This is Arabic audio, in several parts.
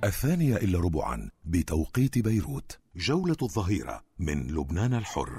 2:15 بتوقيت بيروت. جولة الظهيرة من لبنان الحر.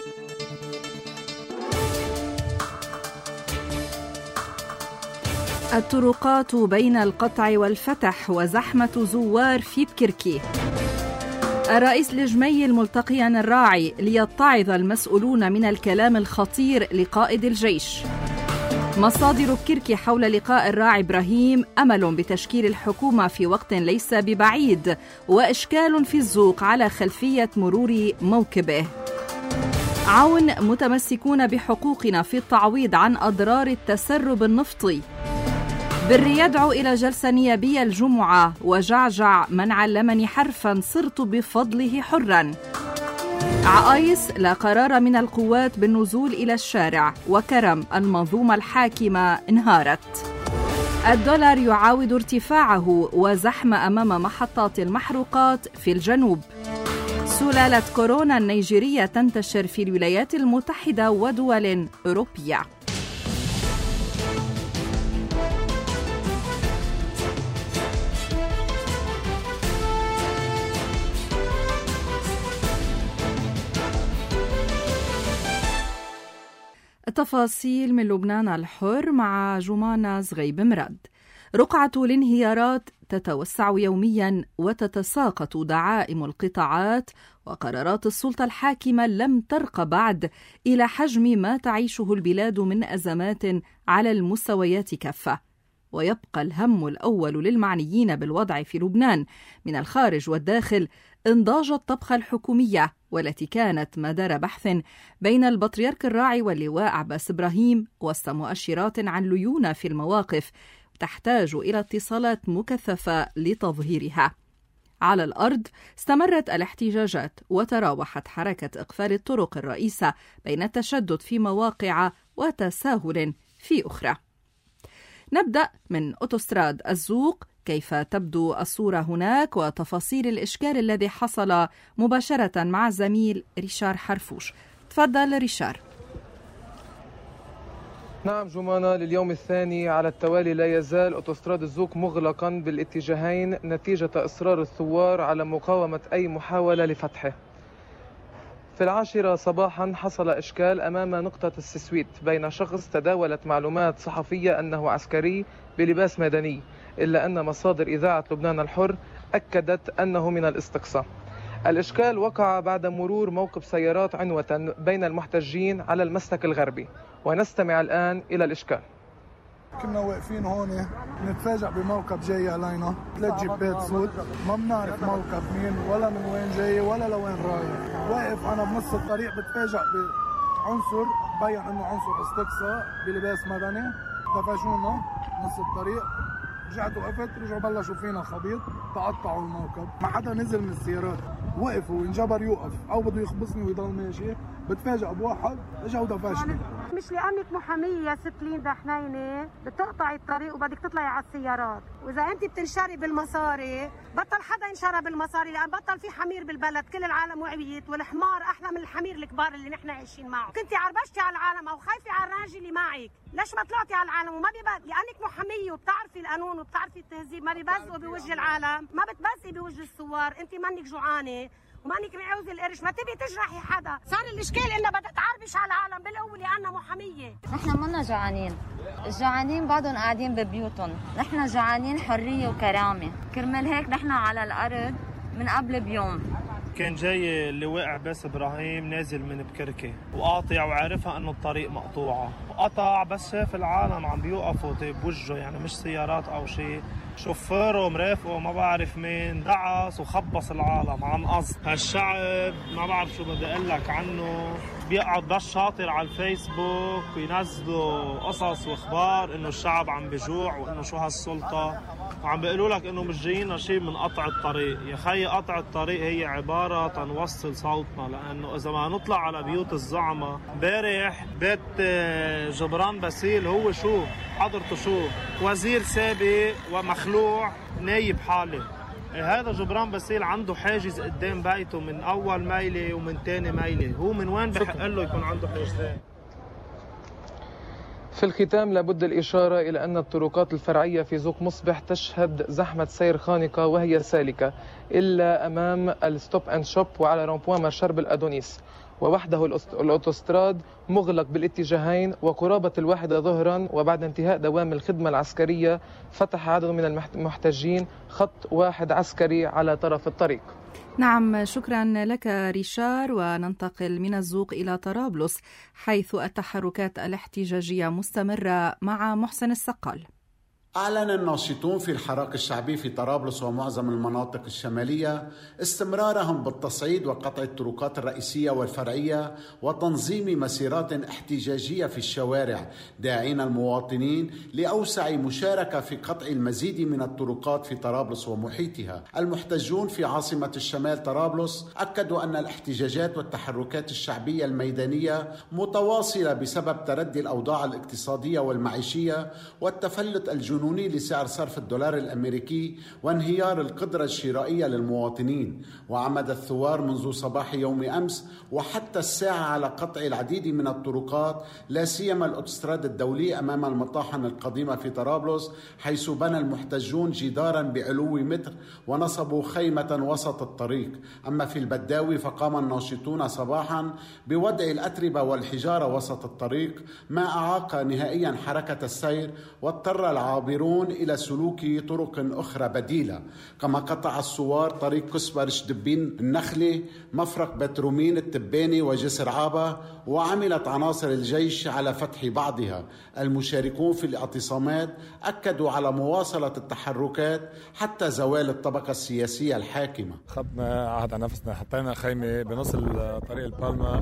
الطرقات بين القطع والفتح وزحمة زوار في بكركي. الرئيس الجمي الملتقيا الراعي ليتعظ المسؤولون من الكلام الخطير لقائد الجيش. مصادر بكركي حول لقاء الراعي إبراهيم أمل بتشكيل الحكومة في وقت ليس ببعيد، وإشكال في الزوق على خلفية مرور موكبه. عون متمسكون بحقوقنا في التعويض عن أضرار التسرب النفطي. بري يدعو إلى جلسة نيابية الجمعة، وجعجع من علمني حرفا صرت بفضله حرا. عائس لا قرار من القوات بالنزول إلى الشارع، وكرم المنظومة الحاكمة انهارت. الدولار يعاود ارتفاعه، وزحمة أمام محطات المحروقات في الجنوب. سلالة كورونا النيجيرية تنتشر في الولايات المتحدة ودول أوروبية. التفاصيل من لبنان الحر مع جمانة زغيب مراد. رقعة الانهيارات تتوسع يوميا، وتتساقط دعائم القطاعات، وقرارات السلطة الحاكمة لم ترق بعد إلى حجم ما تعيشه البلاد من أزمات على المستويات كافة. ويبقى الهم الأول للمعنيين بالوضع في لبنان من الخارج والداخل انضاج الطبخة الحكومية، والتي كانت مدار بحث بين البطريرك الراعي واللواء عباس إبراهيم، وسط مؤشرات عن ليونة في المواقف تحتاج إلى اتصالات مكثفة لتظهيرها. على الأرض استمرت الاحتجاجات، وتراوحت حركة إقفال الطرق الرئيسة بين التشدد في مواقع وتساهل في أخرى. نبدأ من أوتوستراد الزوق، كيف تبدو الصورة هناك وتفاصيل الإشكال الذي حصل مباشرة مع الزميل ريشار حرفوش. تفضل ريشار. نعم جمانة، لليوم الثاني على التوالي لا يزال أوتوستراد الزوق مغلقا بالاتجاهين نتيجة إصرار الثوار على مقاومة أي محاولة لفتحه. في 10 صباحا حصل إشكال أمام نقطة السسويت بين شخص تداولت معلومات صحفية أنه عسكري بلباس مدني، إلا أن مصادر إذاعة لبنان الحر أكدت أنه من الاستقصاء. الإشكال وقع بعد مرور موقف سيارات عنوة بين المحتجين على المسلك الغربي، ونستمع الآن إلى الإشكال. كنا واقفين هون نتفاجأ بموقف جاي علينا 3 جيبات سود، ما بنعرف موقف مين ولا من وين جاي ولا لوين رايح. واقف أنا بنص الطريق بتفاجأ بعنصر بين إنه عنصر استقصاء بلباس مدني، دفشونا نص الطريق. رجعت وقفت، رجعوا بلشوا فينا خبيط، تقطعوا الموقف. ما حدا نزل من السيارات، وقف وانجبر يوقف او بده يخبصني ويضل ماشي. بتفاجئ بواحد اجا ودفشني. مش لانك محاميه يا ست ليندا حنينه بتقطعي الطريق وبدك تطلعي على السيارات، واذا انت بتنشري بالمصاري بطل حدا ينشرى بالمصاري، لان بطل في حمير بالبلد، كل العالم وعيت، والحمار احلى من الحمير الكبار اللي نحن عايشين معه. كنتي عربشتي على العالم او خايفه على الراجل اللي معك، ليش ما طلعتي على العالم؟ وما بيبقى لانك محاميه وبتعرفي القانون وبتعرفي التهذيب، ما بيبزقوا بوجه العالم، ما بتبزقي بوجه الثوار. انت مانك جوعانه ومانك معوزه القرش، ما تبي تجرحي حدا. صار الاشكال انها بدها تعربش على العالم بالقوه لانها محاميه. نحن منا جوعانين، الجوعانين بعضهم قاعدين ببيوتهم، نحن جوعانين حريه وكرامه، كرمال هيك نحن على الارض من قبل بيوم. كان جاي اللواء عباس إبراهيم نازل من بكركي وقاطع، وعارفها انه الطريق مقطوعه، وقطع بس شاف العالم عم بيوقفوا بوجهه، يعني مش سيارات او شيء، شوفيره مرافقه ما بعرف مين، دعس وخبص العالم عن قصد. هالشعب ما بعرف شو بدي اقول لك عنه، بيقعد بس شاطر على الفيسبوك وينزلوا قصص واخبار انه الشعب عم بجوع وانه شو هالسلطه، وعم بيقولوا لك انه مش جايين شيء من قطع الطريق. يا خي قطع الطريق هي عباره تنوصل صوتنا، لانه اذا ما نطلع على بيوت الزعماء. امبارح بيت جبران باسيل هو شو حضرته، شو وزير سابق ومخلوع نايب حالي. هذا جبران باسيل عنده حاجز قدام بيته من اول ميله ومن ثاني ميله، هو من وين بحق له يكون عنده حاجزين؟ في الختام لابد الإشارة إلى أن الطرقات الفرعية في زوق مصبح تشهد زحمة سير خانقة وهي سالكة إلا أمام الستوب أند شوب وعلى رامبوان مارشال بالأدونيس، ووحده الأوتوستراد مغلق بالاتجاهين وقرابة 1 ظهرا. وبعد انتهاء دوام الخدمة العسكرية فتح عدد من المحتجين خط 1 عسكري على طرف الطريق. نعم، شكرا لك ريشار. وننتقل من الزوق إلى طرابلس حيث التحركات الاحتجاجية مستمرة مع محسن السقال. أعلن الناشطون في الحراك الشعبي في طرابلس ومعظم المناطق الشمالية استمرارهم بالتصعيد وقطع الطرقات الرئيسية والفرعية وتنظيم مسيرات احتجاجية في الشوارع، داعين المواطنين لأوسع مشاركة في قطع المزيد من الطرقات في طرابلس ومحيطها. المحتجون في عاصمة الشمال طرابلس أكدوا أن الاحتجاجات والتحركات الشعبية الميدانية متواصلة بسبب تردي الأوضاع الاقتصادية والمعيشية والتفلت الجنوني لسعر صرف الدولار الأمريكي وانهيار القدرة الشرائية للمواطنين. وعمد الثوار منذ صباح يوم أمس وحتى الساعة على قطع العديد من الطرقات، لا سيما الأوتوستراد الدولي أمام المطاحن القديمة في طرابلس، حيث بنى المحتجون جدارا بعلو متر ونصبوا خيمة وسط الطريق. أما في البداوي فقام الناشطون صباحا بوضع الأتربة والحجارة وسط الطريق، ما أعاق نهائيا حركة السير واضطر العابرون إلى سلوك طرق أخرى بديلة. كما قطع الثوار طريق كسبر شدبين النخلي، مفرق بترومين التباني وجسر عابة، وعملت عناصر الجيش على فتح بعضها. المشاركون في الاعتصامات أكدوا على مواصلة التحركات حتى زوال الطبقة السياسية الحاكمة. خدنا عهد على نفسنا، حطينا خيمة بنص طريق البالما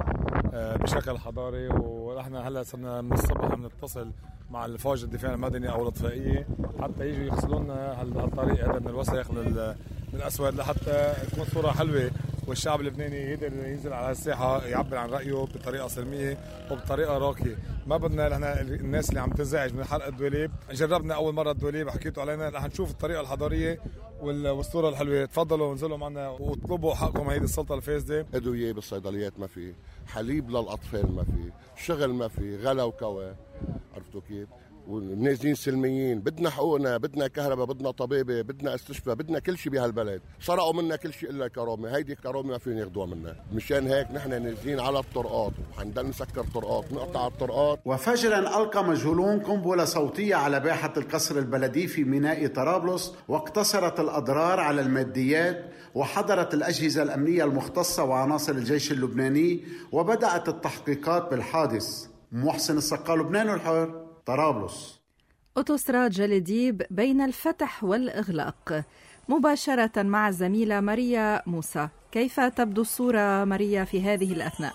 بشكل حضاري، ونحن هلا صرنا من الصبح بنتصل مع الفوج الدفاع المدني او الاطفائيه حتى يجوا يغسلوا لنا هالطريق هذا من الوسخ من الاسود، لحتى تكون صوره حلوه والشعب اللبناني يقدر ينزل على الساحه يعبر عن رايه بطريقه سلميه وبطريقه راقيه. ما بدنا نحن الناس اللي عم تنزعج من حرق الدولاب. جربنا اول مره الدولاب، حكيتوا علينا، رح نشوف الطريقه الحضاريه والصوره الحلوه. تفضلوا انزلوا معنا واطلبوا حقكم. هيدي السلطه الفاسده. ادويه بالصيدليات ما في، حليب للاطفال ما في، شغل ما في، غلا وكوى، عرفتوا كيف؟ ونازلين سلميين. بدنا حقوقنا، بدنا كهرباء، بدنا طبيبه، بدنا استشفاء، بدنا كل شيء بهالبلد. سرقوا منا كل شيء الا الكرامه. هيدي الكرامه ما فينا ياخذوها منا. مشان هيك نحن نازلين على الطرقات، وحنضل نسكر طرقات، نقطع الطرقات. وفجرا ألقى مجهولون قنبلة صوتية على باحة القصر البلدي في ميناء طرابلس، واقتصرت الأضرار على الماديات. وحضرت الأجهزة الأمنية المختصة وعناصر الجيش اللبناني وبدأت التحقيقات بالحادث. محسن السقال، لبنان الحر، طرابلس. أوتوستراد جليديب بين الفتح والإغلاق. مباشرة مع الزميلة ماريا موسى. كيف تبدو الصورة ماريا في هذه الأثناء؟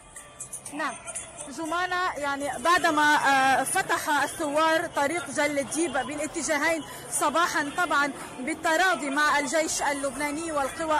نعم جمانة، يعني بعدما فتح الثوار طريق جليديب بالاتجاهين صباحا طبعا بالتراضي مع الجيش اللبناني والقوى.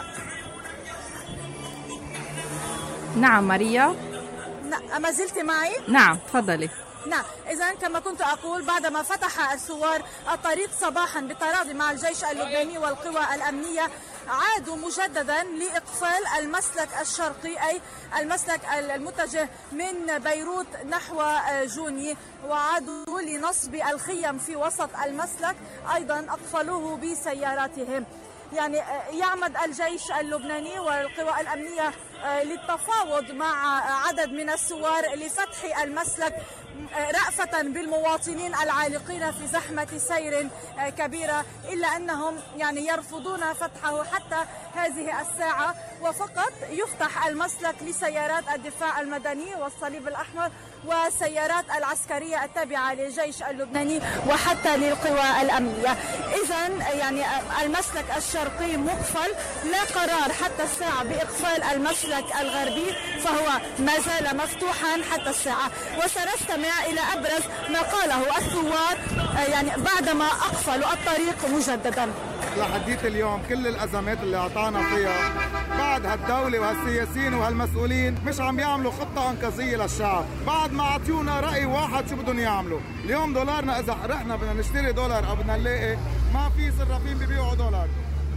نعم ماريا. أما زلت معي؟ نعم تفضلي. نعم، إذن كما كنت أقول، بعدما فتح الثوار الطريق صباحا بالتراضي مع الجيش اللبناني والقوى الأمنية، عادوا مجددا لإقفال المسلك الشرقي، أي المسلك المتجه من بيروت نحو جوني، وعادوا لنصب الخيم في وسط المسلك، أيضا أقفلوه بسياراتهم. يعني يعمد الجيش اللبناني والقوى الأمنية للتفاوض مع عدد من الثوار لفتح المسلك رأفة بالمواطنين العالقين في زحمة سير كبيرة، إلا أنهم يعني يرفضون فتحه حتى هذه الساعة، وفقط يفتح المسلك لسيارات الدفاع المدني والصليب الأحمر وسيارات العسكرية التابعة للجيش اللبناني وحتى للقوى الأمنية. إذن يعني المسلك الشرقي مقفل، لا قرار حتى الساعة بإقفال المسلك الغربي، فهو ما زال مفتوحا حتى الساعة. وسنستمع إلى أبرز ما قاله الثوار يعني بعدما أقفلوا الطريق مجددا. لحديت اليوم كل الأزمات اللي أعطانا فيها بعد هالدولة وهالسياسيين وهالمسؤولين مش عم يعملوا خطة إنقاذية للشعب، بعد ما عطيونا رأي واحد شو بدهم يعملوا. اليوم دولارنا إذا رحنا بدنا نشتري دولار أو بدنا نلاقي، ما في صرافين بيبيعوا دولار.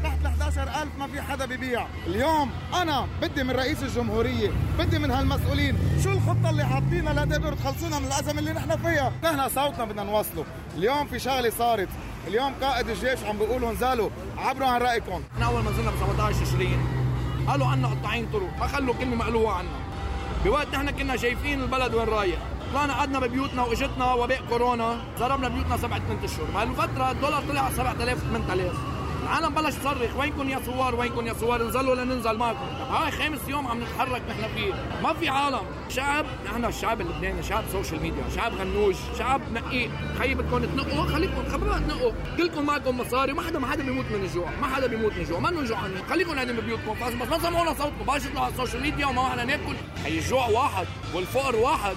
تحت ال 11000 ما في حدا ببيع. اليوم انا بدي من رئيس الجمهوريه، بدي من هالمسؤولين، شو الخطه اللي حاطينها لتقدروا تخلصونا من الازمه اللي نحن فيها؟ نحن صوتنا بدنا نوصله. اليوم في شغله صارت، اليوم قائد الجيش عم بيقولوا نزلوا عبروا عن رايكم. احنا اول ما نزلنا ب 17 تشرين قالوا عنا قطاعين طرق، ما خلوا كلمه مقلوعه عنا. بوقت نحن كنا شايفين البلد وين رايح، طلعنا قعدنا ببيوتنا واجتنا وباء كورونا، ضربنا بيوتنا 7-8 اشهر، بهالفتره الدولار طلع على 7000 8000. العالم بلش تصرخ وينكم يا ثوار، وينكم يا ثوار، انزلوا لننزل معكم. هاي خامس يوم عم نتحرك نحن فيه، ما في عالم، شعب، نحن الشعب اللبناني شعب سوشيال ميديا، شعب غنوج، شعب نقي، خيي بدكم تنقوا، خليكم خبرات تنقوا، كلكم معكم مصاري، ما حدا بيموت من الجوع، ما حدا بيموت من الجوع، ما انه جوعانين، خليكم قاعدين ببيوتكم، بس ما سمعونا صوتكم، بلاش تطلعوا على السوشيال ميديا وما معنا ناكل، هي الجوع واحد والفقر واحد.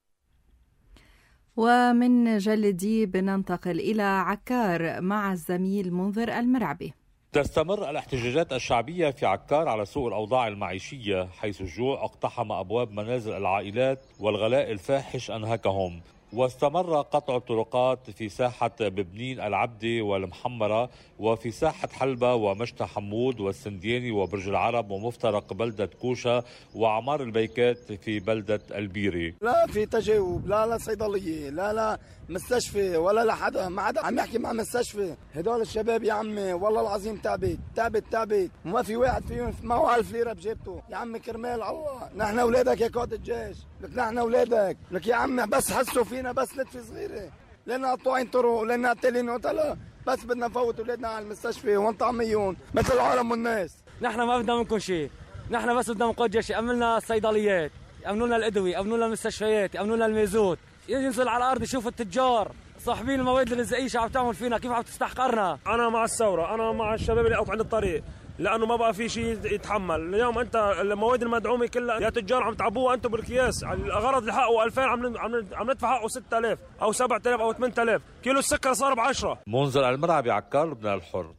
ومن جلدي بننتقل إلى عكار مع الزميل منذر المرعبي. تستمر الاحتجاجات الشعبية في عكار على سوء الأوضاع المعيشية، حيث الجوع اقتحم أبواب منازل العائلات والغلاء الفاحش أنهكهم. واستمر قطع الطرقات في ساحة ببنين العبدي والمحمرة، وفي ساحة حلبة ومشتى حمود والسندياني وبرج العرب ومفترق بلدة كوشة وعمار البيكات في بلدة البيري. لا في تجاوب، لا صيدلية، لا مستشفى، ولا لحدا، ما حدا عم يحكي مع مستشفى. هدول الشباب يا عمي والله العظيم تعبت، وما في واحد فيهم معه 1000 ليرة بجيبته. يا عمي كرمال الله، نحن اولادك يا قائد الجيش، لك نحن اولادك، لك يا عمي بس حسوا فينا بس نتفة صغيرة، لنا قطوعين طرق، لنا قتالين قتلة، بس بدنا نفوت اولادنا على المستشفى ونطعميهم مثل العالم والناس. نحن ما بدنا منكم شيء، نحن بس بدنا من قائد الجيش يأمن لنا الصيدليات، يأمنوا لنا الأدوية، يأمنوا لنا المستشفيات، يأمنوا لنا المازوت، ينزل على الأرض يشوف التجار صاحبين المواد الغذائية شو عم تعمل فينا، كيف عم تستحقرنا. أنا مع الثورة، أنا مع الشباب اللي قطعوا عند الطريق، لأنه ما بقى في شيء يتحمل. اليوم أنت المواد المدعومة كلها يا تجار عم تعبوها أنتم بالأكياس، الغرض اللي حقه 2000 عم ندفع حقه 6000 أو 7000 أو 8000. كيلو السكر صار ب10. منذر المرعبي عكار لبنان الحر.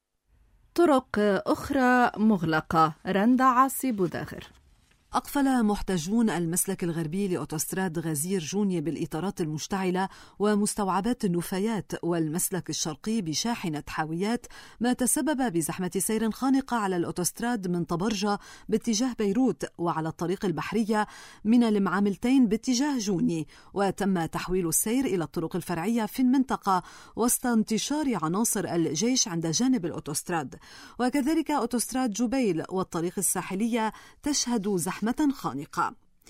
طرق أخرى مغلقة. رندا عاصي بوداغر. أقفل محتجون المسلك الغربي لأوتوستراد غزير جونية بالإطارات المشتعلة ومستوعبات النفايات والمسلك الشرقي بشاحنة حاويات، ما تسبب بزحمة سير خانقة على الأوتوستراد من طبرجة باتجاه بيروت وعلى الطريق البحرية من المعاملتين باتجاه جوني. وتم تحويل السير إلى الطرق الفرعية في المنطقة وسط انتشار عناصر الجيش عند جانب الأوتوستراد. وكذلك أوتوستراد جبيل والطريق الساحلية تشهد زحمة خانقة.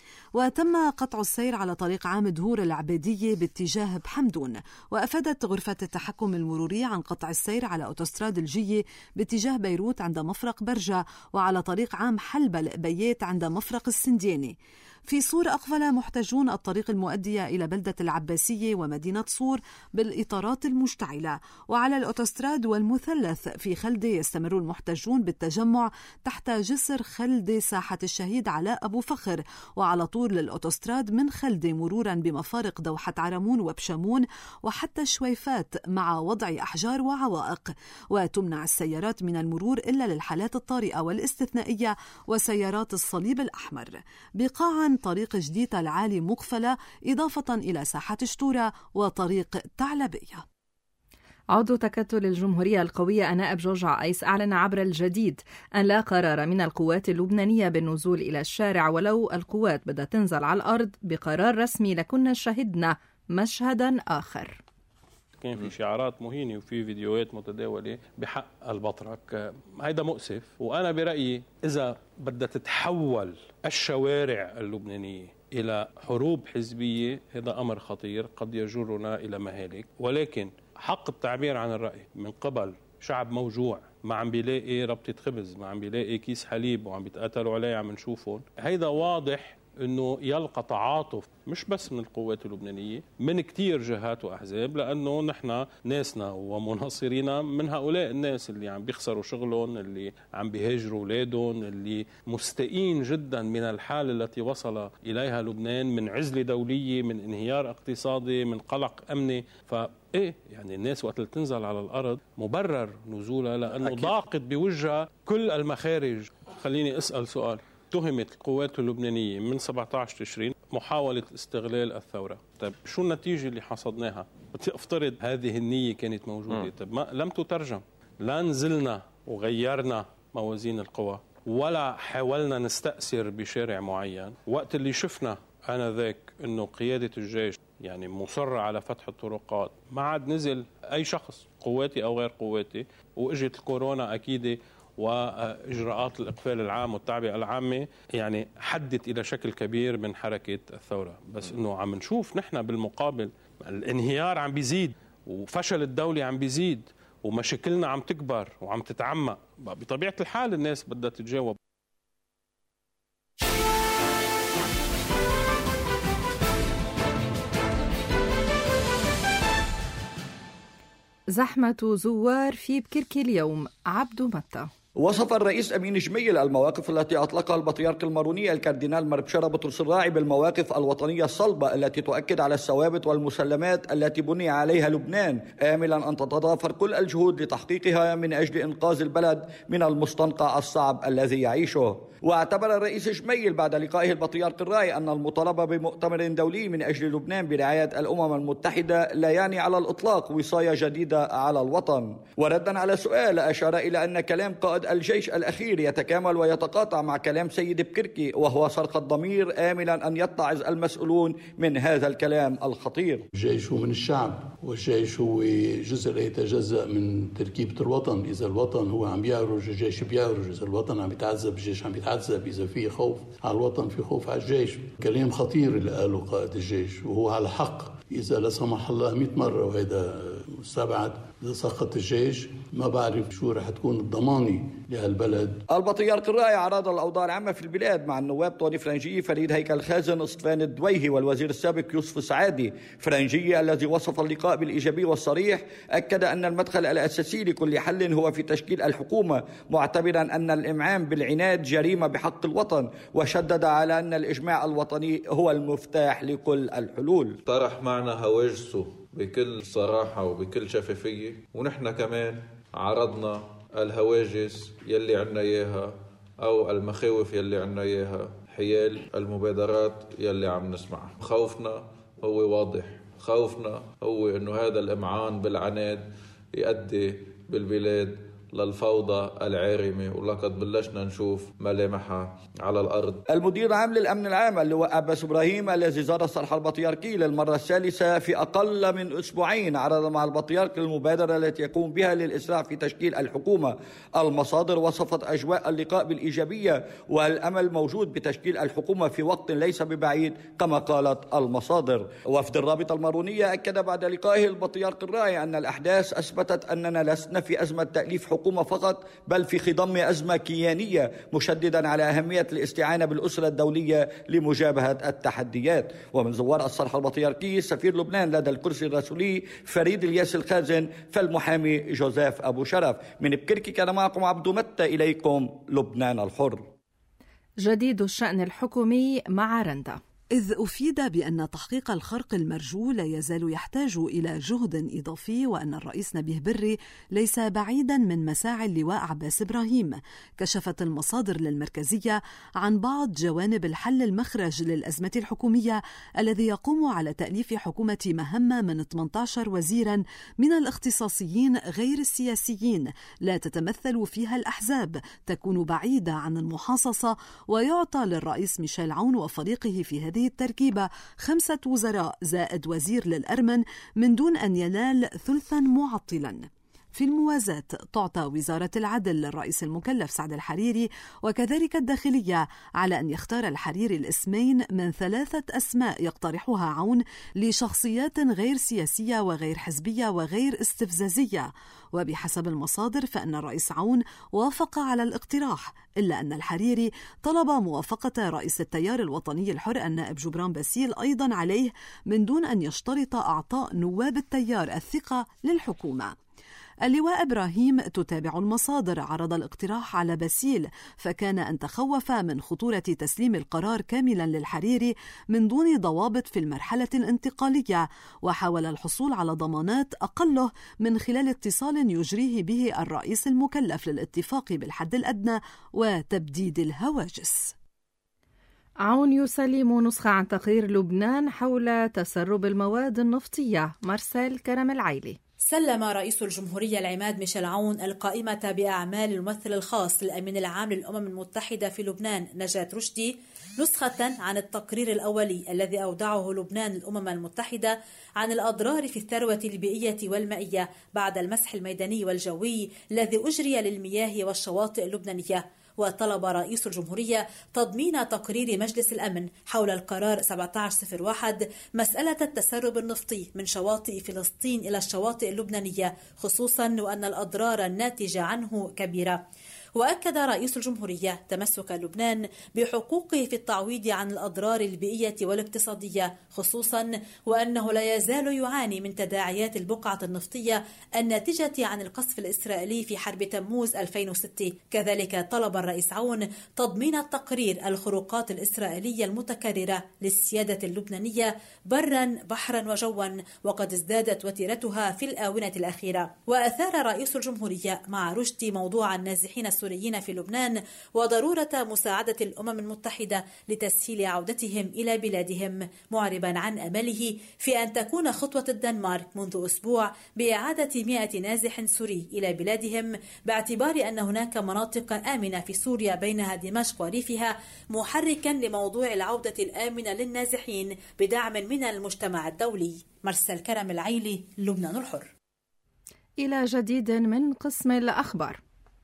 وتم قطع السير على طريق عام دهور العبيدية باتجاه بحمدون. وأفادت غرفة التحكم المروري عن قطع السير على أوتوستراد الجية باتجاه بيروت عند مفرق برجة وعلى طريق عام حلبة الأبيات عند مفرق السندياني. في صور أقفل محتجون الطريق المؤدية إلى بلدة العباسية ومدينة صور بالإطارات المشتعلة. وعلى الأوتوستراد والمثلث في خلدة يستمر المحتجون بالتجمع تحت جسر خلدة ساحة الشهيد علاء أبو فخر، وعلى طول الأوتوستراد من خلدة مرورا بمفارق دوحة عرمون وبشمون وحتى شويفات مع وضع أحجار وعوائق. وتمنع السيارات من المرور إلا للحالات الطارئة والاستثنائية وسيارات الصليب الأحمر. بقاعا طريق جديدة العالي مقفلة إضافة إلى ساحة شتورة وطريق تعلبية. عضو تكتل الجمهورية القوية النائب جورج عايس أعلن عبر الجديد أن لا قرار من القوات اللبنانية بالنزول إلى الشارع، ولو القوات بدأت تنزل على الأرض بقرار رسمي لكنا شهدنا مشهدا آخر. كان في شعارات مهينة وفي فيديوهات متداولة بحق البطرك. هيدا مؤسف، وأنا برأيي إذا بدها تتحول الشوارع اللبنانية إلى حروب حزبية هذا أمر خطير قد يجرنا إلى مهالك. ولكن حق التعبير عن الرأي من قبل شعب موجوع ما عم بيلاقي ربطة خبز، ما عم بيلاقي كيس حليب وعم بيتقاتلوا عليه عم نشوفهم، هيدا واضح انه يلقى تعاطف مش بس من القوات اللبنانيه، من كتير جهات واحزاب، لانه نحن ناسنا ومناصرينا من هؤلاء الناس اللي عم بيخسروا شغلهم، اللي عم بيهاجروا اولادهم، اللي مستائين جدا من الحاله التي وصل اليها لبنان من عزله دوليه، من انهيار اقتصادي، من قلق امني. فايه يعني الناس وقت اللي تنزل على الارض مبرر نزولها لانه ضاقت بوجهها كل المخارج. خليني اسال سؤال، اتهمت القوات اللبنانية من 17 تشرين محاولة استغلال الثورة. طيب شو النتيجة اللي حصدناها؟ افترض هذه النية كانت موجودة، طيب ما لم تترجم، لا نزلنا وغيرنا موازين القوى ولا حاولنا نستأثر بشارع معين. وقت اللي شفنا آنذاك أنه قيادة الجيش يعني مصرة على فتح الطرقات، ما عاد نزل أي شخص قواتي أو غير قواتي، وإجت الكورونا أكيد وإجراءات الإقفال العام والتعبئة العامة يعني حدت إلى شكل كبير من حركة الثورة. بس إنه عم نشوف نحن بالمقابل الانهيار عم بيزيد وفشل الدولة عم بيزيد ومشاكلنا عم تكبر وعم تتعمق. بطبيعة الحال الناس بدها تتجاوب. زحمة زوار في بكركي اليوم. عبدو متى. وصف الرئيس أمين جميل المواقف التي أطلقها البطريرك الماروني الكاردينال مربشرة بطرس الراعي بالمواقف الوطنية الصلبة التي تؤكد على الثوابت والمسلمات التي بني عليها لبنان، آملا أن تتضافر كل الجهود لتحقيقها من أجل إنقاذ البلد من المستنقع الصعب الذي يعيشه. واعتبر الرئيس جميل بعد لقائه البطريرك الراعي أن المطالبة بمؤتمر دولي من أجل لبنان برعاية الأمم المتحدة لا يعني على الإطلاق وصاية جديدة على الوطن. وردا على سؤال أشار إلى أن كلام قائد الجيش الأخير يتكامل ويتقاطع مع كلام سيد بكركي وهو سرقة ضمير، آملا أن يتعظ المسؤولون من هذا الكلام الخطير. الجيش هو من الشعب، والجيش هو جزء لا يتجزأ من تركيبة الوطن. إذا الوطن هو عم يعرج الجيش بيعرج، إذا الوطن عم يتعذب الجيش عم يتعذب، إذا في خوف على الوطن في خوف على الجيش. كلام خطير اللي قاله قائد الجيش وهو على حق. إذا لا سمح الله 100 مرة وهذا مستبعد إذا سقط الجيش، ما بعرف شو رح تكون الضمانة لهالبلد. البطريرك الراعي عرض الأوضاع العامة في البلاد مع النواب طوني فرنجي، فريد هيكل خازن، اسطفان الدويهي والوزير السابق يوسف سعادي. فرنجي الذي وصف اللقاء بالإيجابي والصريح أكد أن المدخل الأساسي لكل حل هو في تشكيل الحكومة، معتبرا أن الإمعان بالعناد جريمة بحق الوطن، وشدد على أن الإجماع الوطني هو المفتاح لكل الحلول. طرح معنا هواجسه بكل صراحة وبكل شفافية، ونحن كمان عرضنا الهواجس يلي عنا إياها أو المخاوف يلي عنا إياها حيال المبادرات يلي عم نسمعها. خوفنا هو واضح، خوفنا هو أنه هذا الإمعان بالعناد يؤدي بالبلاد للفوضى العارمة، ولقد بلشنا نشوف ملامحها على الأرض. المدير العام للأمن العام اللواء عباس إبراهيم الذي زار الصرح البطريركي للمرة الثالثة في أقل من أسبوعين عرض مع البطريرك المبادرة التي يقوم بها للإسراع في تشكيل الحكومة. المصادر وصفت أجواء اللقاء بالإيجابية، والأمل موجود بتشكيل الحكومة في وقت ليس ببعيد كما قالت المصادر. وفد الرابطة المارونية أكد بعد لقائه البطريرك الراعي أن الأحداث أثبتت أننا لسنا في أزمة تأليف حكومة فقط، بل في خضم أزمة كيانية، مشددا على أهمية الاستعانة بالأسرة الدولية لمجابهة التحديات. ومن زوار الصرح البطريركي سفير لبنان لدى الكرسي الرسولي فريد الياس الخازن فالمحامي جوزيف أبو شرف. من بكركي كان معكم عبدو متى، إليكم لبنان الحر. جديد الشأن الحكومي مع رندا. إذ أفيد بأن تحقيق الخرق المرجو لا يزال يحتاج إلى جهد إضافي، وأن الرئيس نبيه بري ليس بعيدا من مساعي اللواء عباس إبراهيم. كشفت المصادر للمركزية عن بعض جوانب الحل المخرج للأزمة الحكومية الذي يقوم على تأليف حكومة مهمة من 18 وزيرا من الاختصاصيين غير السياسيين لا تتمثل فيها الأحزاب، تكون بعيدة عن المحاصصة، ويعطى للرئيس ميشيل عون وفريقه في هذه التركيبة 5 وزراء زائد وزير للأرمن من دون أن ينال ثلثا معطلا. في الموازاة تعطى وزارة العدل للرئيس المكلف سعد الحريري وكذلك الداخلية، على أن يختار الحريري الاسمين من 3 أسماء يقترحها عون لشخصيات غير سياسية وغير حزبية وغير استفزازية. وبحسب المصادر فإن الرئيس عون وافق على الاقتراح، إلا أن الحريري طلب موافقة رئيس التيار الوطني الحر النائب جبران باسيل أيضا عليه من دون أن يشترط أعطاء نواب التيار الثقة للحكومة. اللواء إبراهيم تتابع المصادر عرض الاقتراح على باسيل، فكان أن تخوف من خطورة تسليم القرار كاملا للحريري من دون ضوابط في المرحلة الانتقالية، وحاول الحصول على ضمانات أقله من خلال اتصال يجريه به الرئيس المكلف للاتفاق بالحد الأدنى وتبديد الهواجس. عون يسلم نسخة عن تقرير لبنان حول تسرب المواد النفطية. مارسيل كرم العيلي. سلم رئيس الجمهورية العماد ميشيل عون القائمة بأعمال الممثل الخاص للأمين العام للأمم المتحدة في لبنان نجاة رشدي نسخة عن التقرير الأولي الذي أودعه لبنان للأمم المتحدة عن الأضرار في الثروة البيئية والمائية بعد المسح الميداني والجوي الذي أجري للمياه والشواطئ اللبنانية. وطلب رئيس الجمهورية تضمين تقرير مجلس الأمن حول القرار 1701 مسألة التسرب النفطي من شواطئ فلسطين إلى الشواطئ اللبنانية خصوصا وأن الأضرار الناتجة عنه كبيرة. وأكد رئيس الجمهورية تمسك لبنان بحقوقه في التعويض عن الأضرار البيئية والاقتصادية خصوصا وأنه لا يزال يعاني من تداعيات البقعة النفطية الناتجة عن القصف الإسرائيلي في حرب تموز 2006. كذلك طلب الرئيس عون تضمين التقرير الخروقات الإسرائيلية المتكررة للسيادة اللبنانية برا بحرا وجوا وقد ازدادت وتيرتها في الآونة الأخيرة. وأثار رئيس الجمهورية مع رشدي موضوع النازحين السوريين في لبنان وضرورة مساعدة الأمم المتحدة لتسهيل عودتهم إلى بلادهم، معربا عن أمله في أن تكون خطوة الدنمارك منذ أسبوع بإعادة 100 نازح سوري إلى بلادهم باعتبار أن هناك مناطق آمنة في سوريا بينها دمشق وريفها، محركا لموضوع العودة الآمنة للنازحين بدعم من المجتمع الدولي. مرسل كرم العيلي، لبنان الحر. إلى جديد من قسم الأخبار.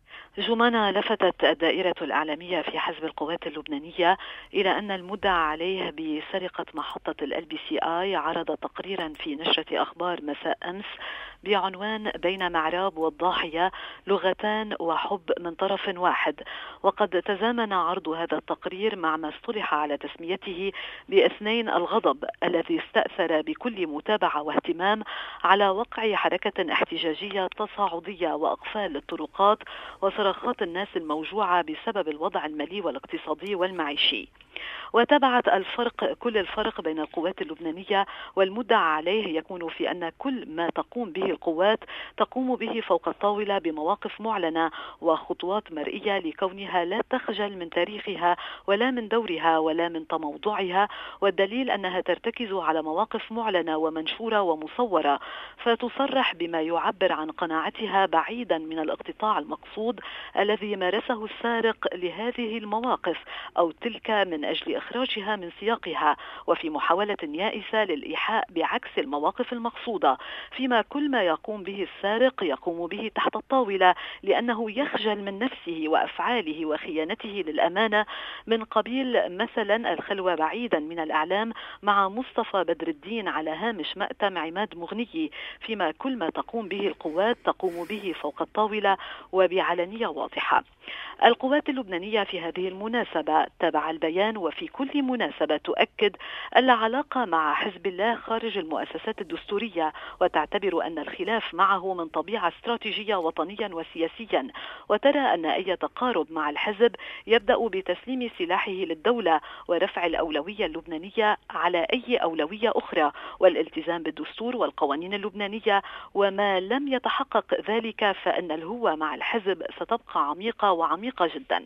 جمانة لفتت الدائرة الإعلامية في حزب القوات اللبنانية إلى أن المدعى عليه بسرقة محطة LBCI عرض تقريرا في نشرة أخبار مساء أمس بعنوان بين معراب والضاحية لغتان وحب من طرف واحد، وقد تزامن عرض هذا التقرير مع ما اصطلح على تسميته باثنين الغضب الذي استأثر بكل متابعة واهتمام على وقع حركة احتجاجية تصاعدية وأقفال الطرقات وصراخات الناس الموجوعة بسبب الوضع المالي والاقتصادي والمعيشي. وتابعت كل الفرق بين القوات اللبنانية والمدعى عليه يكون في أن كل ما تقوم به القوات تقوم به فوق الطاولة بمواقف معلنة وخطوات مرئية لكونها لا تخجل من تاريخها ولا من دورها ولا من تموضعها، والدليل أنها ترتكز على مواقف معلنة ومنشورة ومصورة فتصرح بما يعبر عن قناعتها بعيدا من الاقتطاع المقصود الذي مارسه السارق لهذه المواقف أو تلك من أجل إخراجها من سياقها، وفي محاولة يائسة للإيحاء بعكس المواقف المقصودة، فيما كل ما يقوم به السارق يقوم به تحت الطاولة لأنه يخجل من نفسه وأفعاله وخيانته للأمانة، من قبيل مثلا الخلوة بعيدا من الإعلام مع مصطفى بدر الدين على هامش مأتم عماد مغني، فيما كل ما تقوم به القوات تقوم به فوق الطاولة وبعلنية واضحة. القوات اللبنانية في هذه المناسبة تبع البيان وفي كل مناسبة تؤكد العلاقة مع حزب الله خارج المؤسسات الدستورية، وتعتبر أن الخلاف معه من طبيعة استراتيجية وطنيا وسياسيا، وترى أن أي تقارب مع الحزب يبدأ بتسليم سلاحه للدولة ورفع الأولوية اللبنانية على أي أولوية أخرى والالتزام بالدستور والقوانين اللبنانية، وما لم يتحقق ذلك فإن الهوة مع الحزب ستبقى عميقة وعميقة جدا.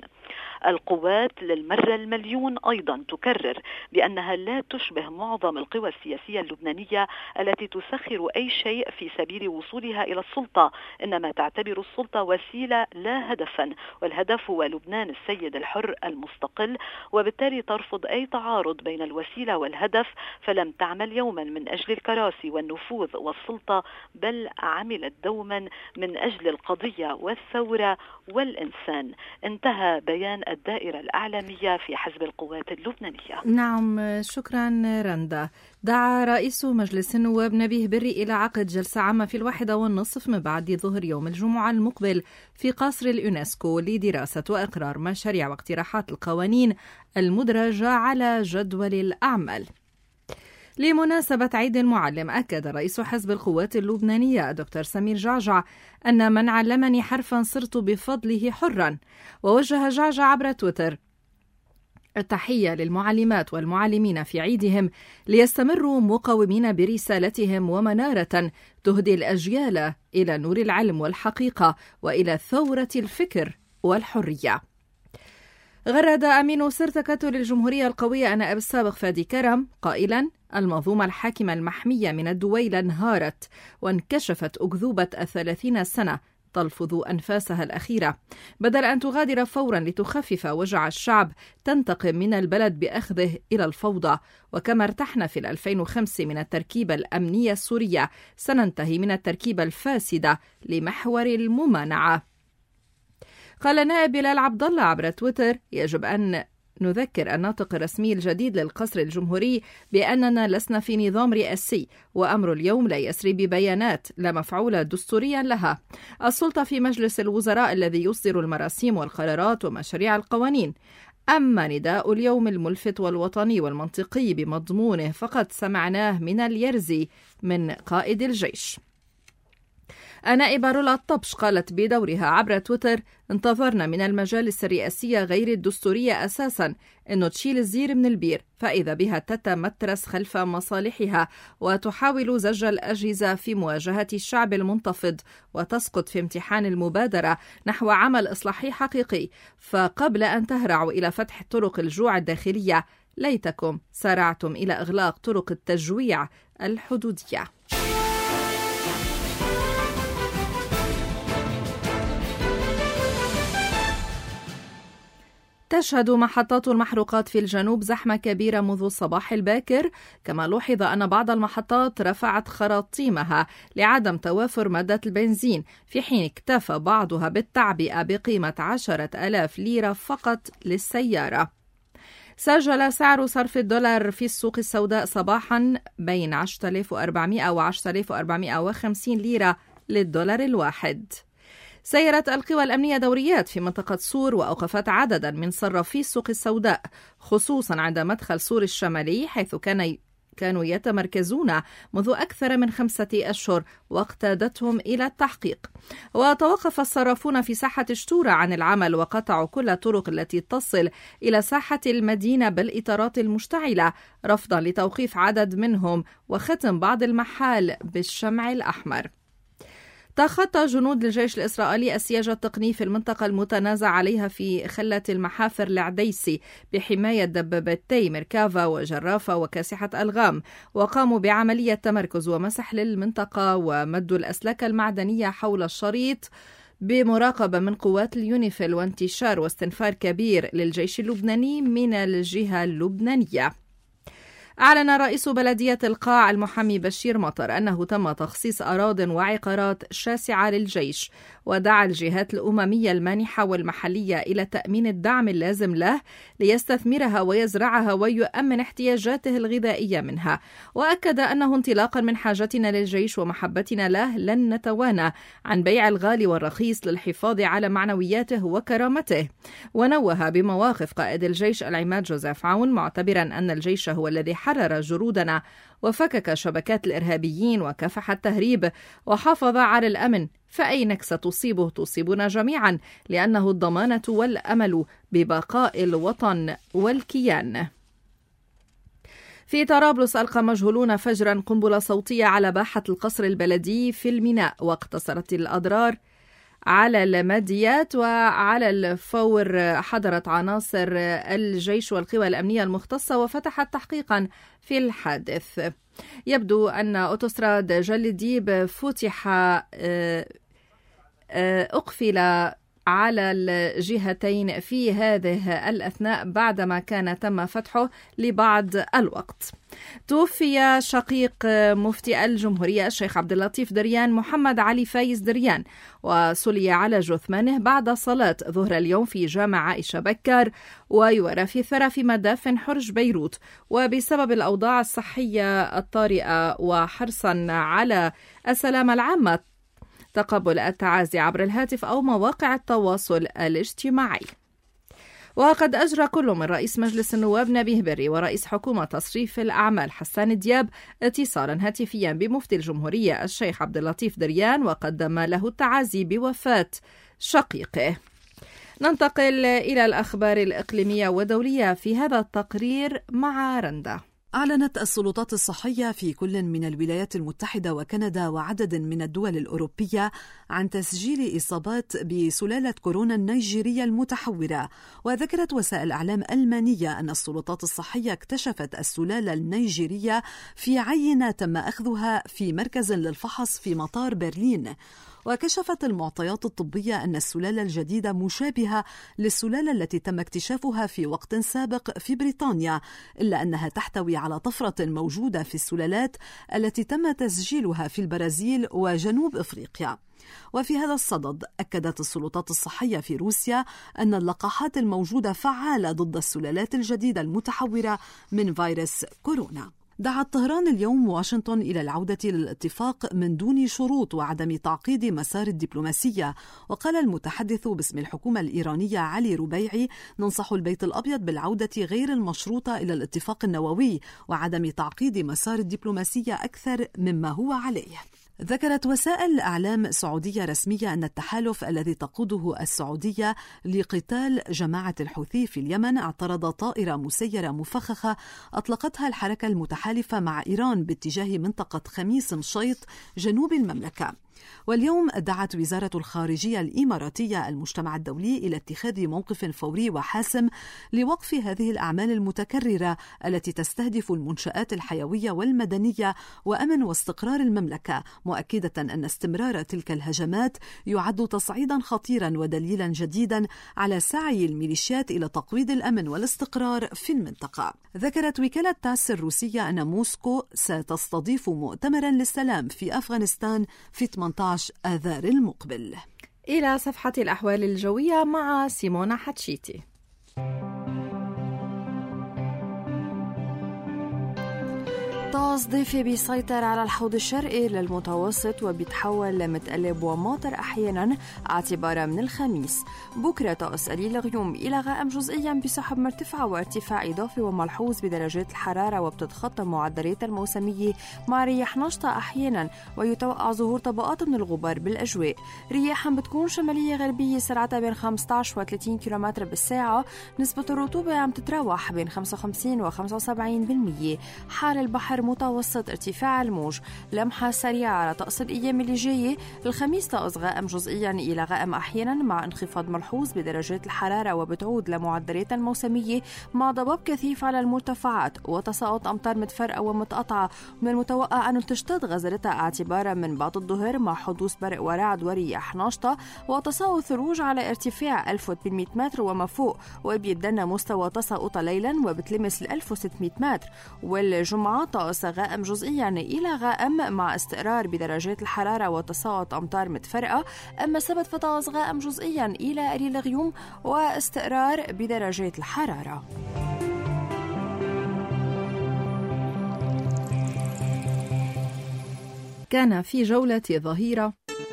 القوات للمرة المليون أيضا تكرر بأنها لا تشبه معظم القوى السياسية اللبنانية التي تسخر أي شيء في سبيل وصولها إلى السلطة، إنما تعتبر السلطة وسيلة لا هدفا، والهدف هو لبنان السيد الحر المستقل، وبالتالي ترفض أي تعارض بين الوسيلة والهدف، فلم تعمل يوما من أجل الكراسي والنفوذ والسلطة، بل عملت دوما من أجل القضية والثورة والإنسان. انتهى بيان الدائرة الإعلامية في حزب القوات اللبنانية. نعم، شكرا رندا. دعا رئيس مجلس النواب نبيه بري إلى عقد جلسة عامة في 1:30 من بعد ظهر يوم الجمعة المقبل في قصر اليونسكو لدراسة وإقرار مشاريع واقتراحات القوانين المدرجة على جدول الأعمال. لمناسبة عيد المعلم، أكد رئيس حزب القوات اللبنانية دكتور سمير جعجع أن من علمني حرفا صرت بفضله حرا. ووجه جعجع عبر تويتر التحية للمعلمات والمعلمين في عيدهم ليستمروا مقاومين برسالتهم ومنارة تهدي الأجيال إلى نور العلم والحقيقة وإلى ثورة الفكر والحرية. غرد أمين سر تكتل الجمهورية القوية النائب السابق فادي كرم قائلا: المنظومة الحاكمة المحمية من الدويلة انهارت وانكشفت أكذوبة 30 سنة تلفظ أنفاسها الأخيرة. بدل أن تغادر فورا لتخفف وجع الشعب، تنتقم من البلد بأخذه إلى الفوضى. وكما ارتحنا في 2005 من التركيبة الأمنية السورية، سننتهي من التركيبة الفاسدة لمحور الممانعة. قال نائب بلال عبد الله عبر تويتر: يجب أن نذكر الناطق الرسمي الجديد للقصر الجمهوري بأننا لسنا في نظام رئاسي، وأمر اليوم لا يسري ببيانات لا مفعول دستوريا لها. السلطة في مجلس الوزراء الذي يصدر المراسيم والقرارات ومشاريع القوانين. أما نداء اليوم الملفت والوطني والمنطقي بمضمونه فقد سمعناه من اليرزي من قائد الجيش. النائبة رولا الطبش قالت بدورها عبر تويتر: انتظرنا من المجالس الرئاسية غير الدستورية أساسا أنه تشيل الزير من البير، فإذا بها تتمترس خلف مصالحها وتحاول زج الأجهزة في مواجهة الشعب المنتفض، وتسقط في امتحان المبادرة نحو عمل إصلاحي حقيقي. فقبل أن تهرعوا إلى فتح طرق الجوع الداخلية، ليتكم سارعتم إلى إغلاق طرق التجويع الحدودية. تشهد محطات المحروقات في الجنوب زحمة كبيرة منذ الصباح الباكر، كما لوحظ أن بعض المحطات رفعت خراطيمها لعدم توافر مادة البنزين، في حين اكتفى بعضها بالتعبئة بقيمة 10,000 ليرة فقط للسيارة. سجل سعر صرف الدولار في السوق السوداء صباحا بين 10,400 و 10,450 ليرة للدولار الواحد. سيرت القوى الأمنية دوريات في منطقة سور وأوقفت عددا من صرافي السوق السوداء، خصوصا عند مدخل سور الشمالي، حيث كانوا يتمركزون منذ أكثر من 5 أشهر، واقتادتهم إلى التحقيق. وتوقف الصرافون في ساحة شتورة عن العمل، وقطعوا كل الطرق التي تصل إلى ساحة المدينة بالإطارات المشتعلة، رفضا لتوقيف عدد منهم وختم بعض المحال بالشمع الأحمر. تخطى جنود الجيش الإسرائيلي السياج التقني في المنطقة المتنازع عليها في خلة المحافر العديسي بحماية دبابتي مركافا وجرافة وكاسحة ألغام، وقاموا بعملية تمركز ومسح للمنطقة ومدوا الأسلاك المعدنية حول الشريط بمراقبة من قوات اليونيفيل وانتشار واستنفار كبير للجيش اللبناني من الجهة اللبنانية. أعلن رئيس بلدية القاع المحامي بشير مطر أنه تم تخصيص أراضٍ وعقارات شاسعة للجيش، ودعا الجهات الأممية المانحة والمحلية إلى تأمين الدعم اللازم له ليستثمرها ويزرعها ويؤمن احتياجاته الغذائية منها. وأكد أنه انطلاقا من حاجتنا للجيش ومحبتنا له لن نتوانى عن بيع الغالي والرخيص للحفاظ على معنوياته وكرامته. ونوه بمواقف قائد الجيش العماد جوزيف عون، معتبرا أن الجيش هو الذي حرر جرودنا وفكك شبكات الإرهابيين وكافح التهريب وحافظ على الأمن، فأي نكسة تصيبنا جميعا، لأنه الضمانة والأمل ببقاء الوطن والكيان. في طرابلس ألقى مجهولون فجرا قنبلة صوتية على باحة القصر البلدي في الميناء، واقتصرت الأضرار على الماديات. وعلى الفور حضرت عناصر الجيش والقوى الأمنية المختصة وفتحت تحقيقا في الحادث. يبدو أن أوتوستراد جلديب فتح أقفل على الجهتين في هذه الأثناء بعدما كان تم فتحه لبعض الوقت. توفي شقيق مفتي الجمهورية الشيخ عبد اللطيف دريان محمد علي فايز دريان، وسلي على جثمانه بعد صلاة ظهر اليوم في جامع عائشة بكر، ويورى في الثرى في مدافن حرج بيروت. وبسبب الأوضاع الصحية الطارئة وحرصا على السلامة العامة، تقبل التعازي عبر الهاتف أو مواقع التواصل الاجتماعي. وقد أجرى كل من رئيس مجلس النواب نبيه بري ورئيس حكومة تصريف الأعمال حسان دياب اتصالا هاتفيا بمفتي الجمهورية الشيخ عبد اللطيف دريان، وقدم له التعازي بوفاة شقيقه. ننتقل إلى الأخبار الإقليمية والدولية في هذا التقرير مع رندا. أعلنت السلطات الصحية في كل من الولايات المتحدة وكندا وعدد من الدول الأوروبية عن تسجيل إصابات بسلالة كورونا النيجيرية المتحورة. وذكرت وسائل إعلام ألمانية أن السلطات الصحية اكتشفت السلالة النيجيرية في عينة تم أخذها في مركز للفحص في مطار برلين. وكشفت المعطيات الطبية أن السلالة الجديدة مشابهة للسلالة التي تم اكتشافها في وقت سابق في بريطانيا، إلا أنها تحتوي على طفرة موجودة في السلالات التي تم تسجيلها في البرازيل وجنوب إفريقيا. وفي هذا الصدد أكدت السلطات الصحية في روسيا أن اللقاحات الموجودة فعالة ضد السلالات الجديدة المتحورة من فيروس كورونا. دعت طهران اليوم واشنطن إلى العودة للاتفاق من دون شروط وعدم تعقيد مسار الدبلوماسية. وقال المتحدث باسم الحكومة الإيرانية علي ربيعي: ننصح البيت الأبيض بالعودة غير المشروطة إلى الاتفاق النووي وعدم تعقيد مسار الدبلوماسية أكثر مما هو عليه. ذكرت وسائل أعلام سعودية رسمية أن التحالف الذي تقوده السعودية لقتال جماعة الحوثي في اليمن اعترض طائرة مسيرة مفخخة أطلقتها الحركة المتحالفة مع إيران باتجاه منطقة خميس مشيط جنوب المملكة. واليوم دعت وزارة الخارجية الإماراتية المجتمع الدولي إلى اتخاذ موقف فوري وحاسم لوقف هذه الأعمال المتكررة التي تستهدف المنشآت الحيوية والمدنية وأمن واستقرار المملكة، مؤكدة أن استمرار تلك الهجمات يعد تصعيدا خطيرا ودليلا جديدا على سعي الميليشيات إلى تقويض الأمن والاستقرار في المنطقة. ذكرت وكالة تاس الروسية أن موسكو ستستضيف مؤتمرا للسلام في أفغانستان في 18 آذار المقبل. إلى صفحة الأحوال الجوية مع سيمونا حتشيتي. طقس دافي بيسيطر على الحوض الشرقي للمتوسط وبيتحول لمتقلب وماطر أحيانا اعتبارا من الخميس. بكرة طقس قليل غيوم إلى غائم جزئيا بسحب مرتفعة وارتفاع إضافي وملحوظ بدرجات الحرارة وبتتخطى معدلات الموسمية مع رياح نشطة أحيانا ويتوقع ظهور طبقات من الغبار بالأجواء. رياح بتكون شمالية غربية سرعتها بين 15 و 30 كم بالساعة. نسبة الرطوبة عم تتراوح بين 55 و 75%. حال البحر متوسط ارتفاع الموج. لمحة سريعة على طقس الأيام اللي جاية. الخميس طقس غائم جزئيا إلى غائم أحيانا مع انخفاض ملحوظ بدرجات الحرارة وبتعود لمعدلات الموسمية مع ضباب كثيف على المرتفعات وتساقط أمطار متفرقة ومتقطعة. من المتوقع أن تشتد غزرتها اعتبارا من بعد الظهر مع حدوث برق ورعد ورياح ناشطة وتساقط ثلوج على ارتفاع 1800 متر وما فوق وبيدنا مستوى تساقط ليلا وبتلمس 1600 متر. والجمعة طقس غائم جزئيا إلى غائم مع استقرار بدرجات الحرارة وتساقط أمطار متفرقة. أما السبت فطقس غائم جزئيا إلى قليل غيوم واستقرار بدرجات الحرارة. كان في جولة ظهيرة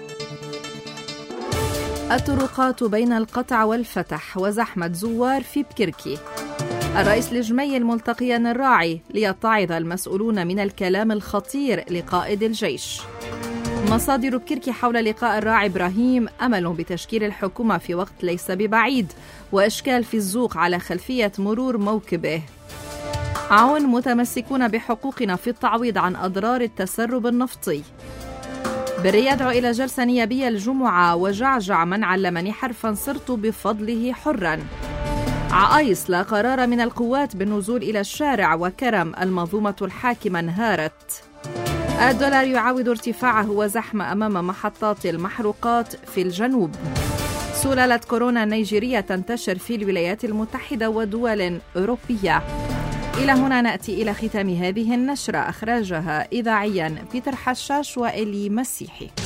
الطرقات بين القطع والفتح وزحمة زوار في بكركي. الرئيس الجميل ملتقيا الراعي ليتعظ المسؤولون من الكلام الخطير لقائد الجيش. مصادر بكركي حول لقاء الراعي إبراهيم أمل بتشكيل الحكومة في وقت ليس ببعيد وإشكال في الزوق على خلفية مرور موكبه. عون متمسكون بحقوقنا في التعويض عن أضرار التسرب النفطي. بري يدعو إلى جلسة نيابية الجمعة وجعجع من علمني حرفا صرت بفضله حرا. عايس لا قرار من القوات بالنزول إلى الشارع وكرم المنظومة الحاكمة انهارت. الدولار يعاود ارتفاعه وزحمة أمام محطات المحروقات في الجنوب. سلالة كورونا النيجيرية تنتشر في الولايات المتحدة ودول أوروبية. إلى هنا نأتي إلى ختام هذه النشرة. أخرجها إذاعيا بيتر حشاش وإلي مسيحي.